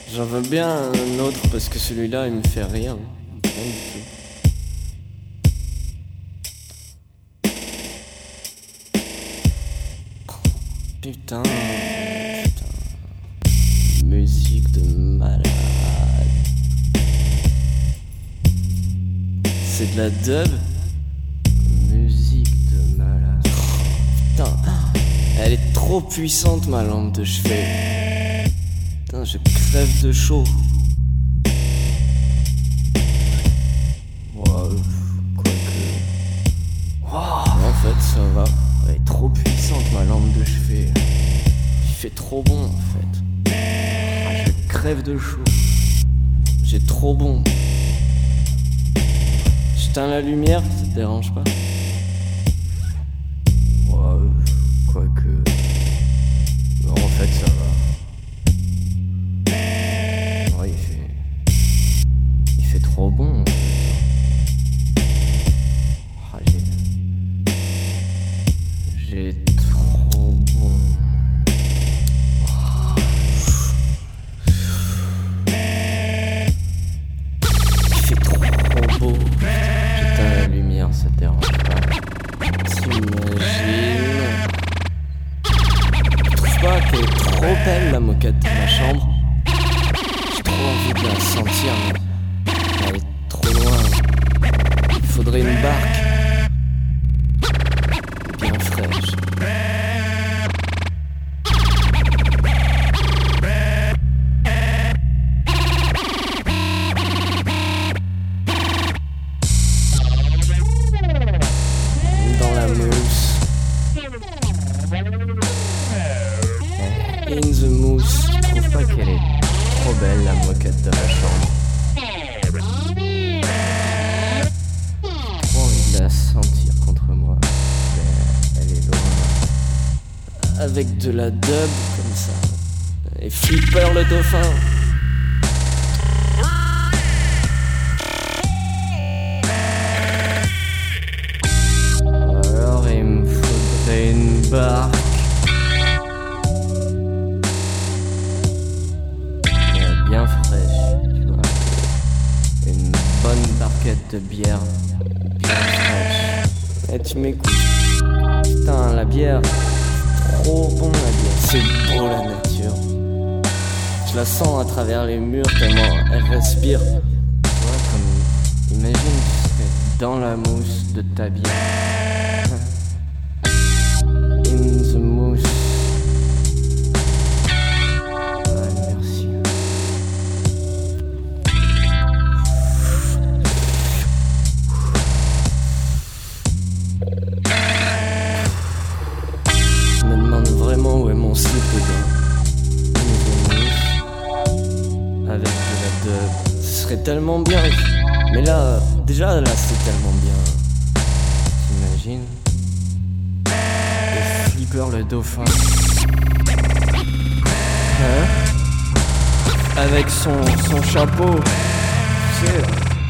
J'en veux bien un autre parce que celui-là il me fait rire. Rien du tout. Putain. Musique de malade. C'est de la dub. Musique de malade. Putain. Elle est trop puissante ma lampe de chevet. Putain, je crève de chaud. Wow, quoique. En fait, ça va. Elle est trop puissante ma lampe de chevet. Il fait trop bon en fait. Je crève de chaud. J'ai trop bon. J'éteins la lumière, ça te dérange pas? Wow, quoique. Non, en fait, ça va. Ouais, il fait trop bon. Ah, j'ai trop bon. Il fait trop beau. J'éteins la lumière, ça te dérange pas? T'imagines? Tu trouves pas qu'elle est trop belle la moquette de ma chambre? J'ai trop envie de la sentir, mais elle est trop loin. Il faudrait une barque bien fraîche. Dans la mousse. In the mousse. Je trouve pas qu'elle est trop belle la moquette de la chambre. Trop envie de la sentir contre moi. Mais elle est loin. Avec de la dub comme ça. Et Flipper le dauphin. Alors il me faudrait une barque. Bien fraîche, tu vois. Une bonne barquette de bière bien fraîche. Et tu m'écoutes. Putain, la bière, trop bon la bière. C'est beau la nature. Je la sens à travers les murs tellement elle respire. Tu vois, comme imagine tu serais dans la mousse de ta bière. In the mousse. Je me demande vraiment où est mon slip dedans. Avec de la dub. Ce serait tellement bien. Mais là, déjà là c'est tellement bien. T'imagines? Et Flipper le dauphin. Hein? Avec son chapeau. Tu sais,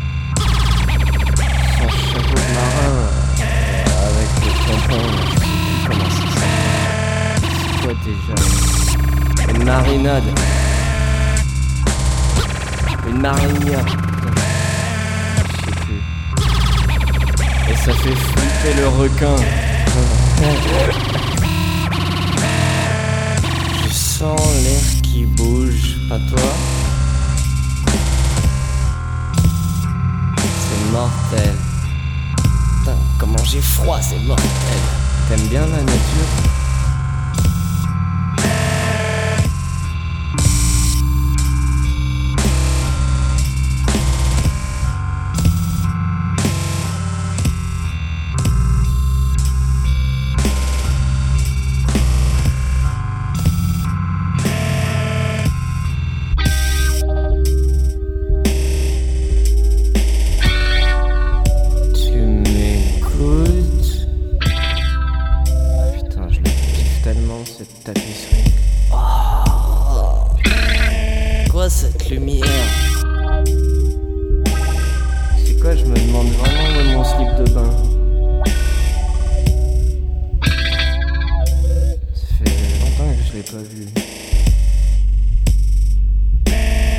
son chapeau de marin. Avec le tampon. Comment ça s'appelle? C'est quoi déjà? Une marinade. Une marinière. Je sais plus. Et ça fait flipper le requin. Je sens l'air qui bouge, pas toi? C'est mortel. Putain, comment j'ai froid, c'est mortel. T'aimes bien la nature? Cette tapisserie. Oh, quoi cette lumière? C'est quoi, je me demande vraiment où est mon slip de bain. Ça fait longtemps que je l'ai pas vu.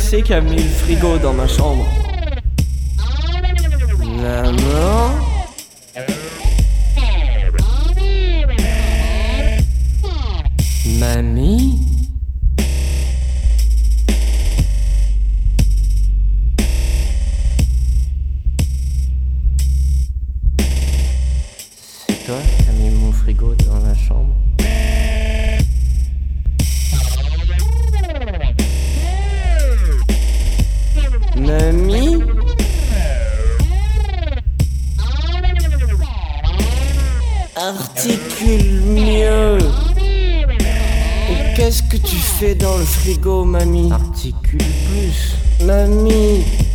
c'est qui a mis le frigo dans ma chambre? Maman? Mamie? C'est toi qui as mis mon frigo dans la chambre? Mamie? Articule mieux. Qu'est-ce que tu fais dans le frigo, mamie? Articule plus. Mamie.